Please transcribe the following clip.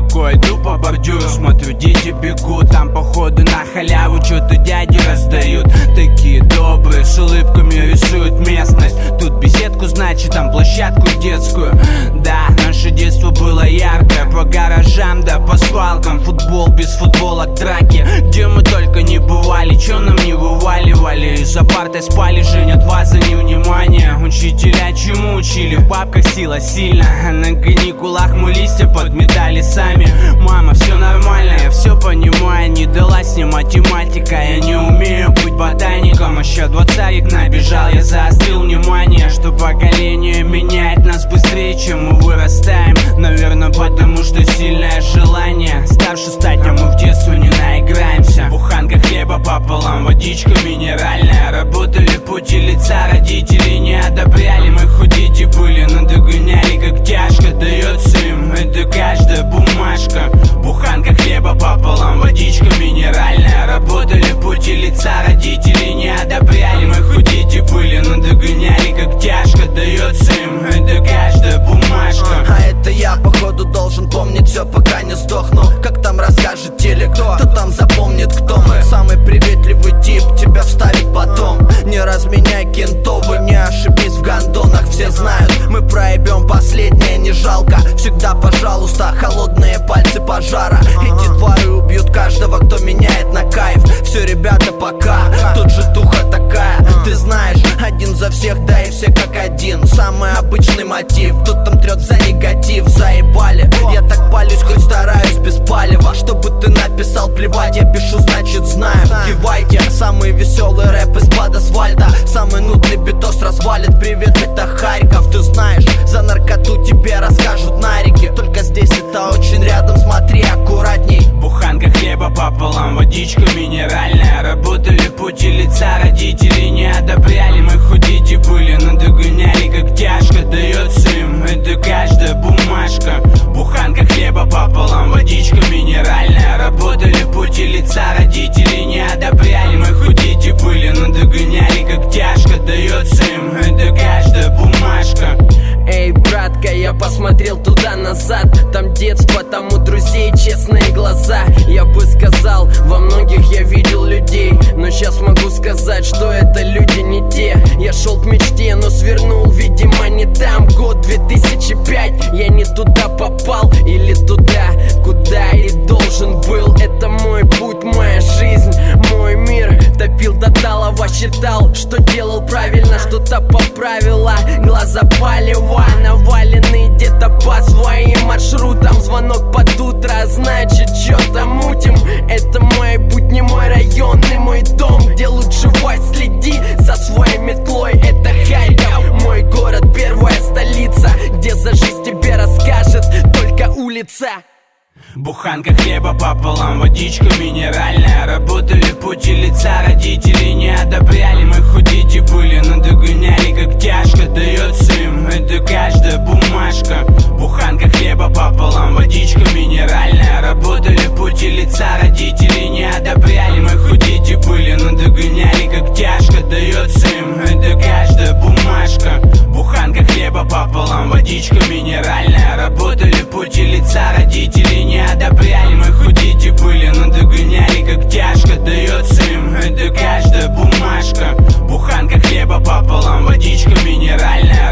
рукой, иду по бордюру, смотрю, дети бегут. Там походу на халяву что-то дяди раздают. Такие добрые, с улыбками рисуют местность. Тут беседку, значит там площадку детскую. Да, наше детство было яркое. По гаражам, да по свалкам. Футбол без футболок, драки. Где мы только не бывали, чё нам не вываливали. За партой спали, женят вас за невнимание. Учителя чему учили, в бабках сила сильно. А на каникулах мы листья подметали сами. Мама, все нормально, я все понимаю. Не далась мне математика, я не умею быть ботаником. Еще 20-ик набежал, я заострил внимание, что поколение меняет нас быстрее, чем мы вырастаем. Наверное, потому что сильное желание старше стать, а мы в детство не наиграемся. Буханка хлеба пополам, водичка минеральная. Работали пути лица, родители не одобряли. Мы худеть и были, но догоняли, как тяжко дается им это каждая бумажка. Буханка хлеба пополам, водичка минеральная. Работали пути лица, родители не одобряли. Мы худеть и были, но догоняли, как тяжко дается им это каждая бумажка. А это я, походу, должен помнить все, пока не сдохну. Как там расскажет телек, кто там запомнит, кто мы. Самый приветливый тип, тебя вставить потом. Не разменяй кентовы, не ошибись в гондонах. Все знают, мы проебем последнее, не жалко. Всегда, пожалуйста, холодные пальцы пожара. Эти твари убьют каждого, кто меняет на кайф. Все, ребята, пока, тут же туха такая. Ты знаешь, один за всех, да и все как один. Самый обычный мотив, кто там трет за негатив. Заебали, я так палюсь, хоть стараюсь без палева. Чтобы ты написал, плевать, я пишу, значит знаю. Кивайте, самый веселый рэп из-под асфальта. Самый нудный битос развалит, привет, это Харьков. Ты знаешь, за наркоту тебе расскажут на реке. Только здесь это очень рядом, смотри аккуратней. Буханка хлеба пополам, водичка минеральная. Работали пути лица, родители не одобряли. Мы худеть и были, но догоняли, как тяжко дается им это каждая бумажка. Буханка хлеба пополам, водичка минеральная. Работали пути лица, родители не одобряли. Мы худеть и были, но догоняли, как тяжко дается им это каждая бумажка. Эй, братка, я посмотрел туда-назад. Там детство, там у друзей честные глаза. Я бы сказал, во многих я видел людей, но сейчас могу сказать, что это люди не те. Я шел к мечте, но свернул, видимо, не там. Год 2005, я не туда попал. Или туда, куда и должен был. Это мой путь, моя жизнь, мой мир. Топил до талого, считал, что делал правильно. Что-то поправила, глаза палева. Навалены где-то по своим маршрутам. Звонок под утро, значит что-то мутим. Это мой путь, не мой район, не мой дом, где лучше вась, следи за своей метлой. Это Харьков, мой город, первая столица, где за жизнь тебе расскажет только улица. Буханка хлеба пополам, водичка минеральная. Работали пути лица, родители не одобряли. Мы худеть и были, но догоняли, как тяжко дается им это каждая бумажка. Буханка хлеба пополам, водичка минеральная. Работали пути лица, родители не одобряли. Мы худеть и были, но догоняли, как тяжко дается им это каждая бумажка. Буханка хлеба пополам, водичка минеральная. Работали пути лица, родители не одобряли. Мы худеть и были, но догоняли, как тяжко дается им это каждая бумажка. Буханка хлеба пополам, водичка минеральная.